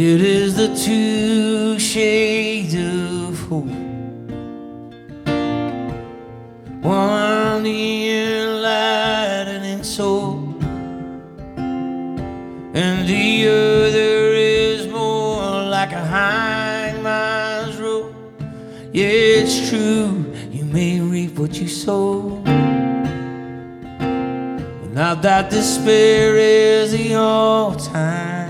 It is the two shades of hope, one in lightning soul, and the other is more like a hangman's rope. Yeah, it's true, you may reap what you sow. Not that despair is the all-time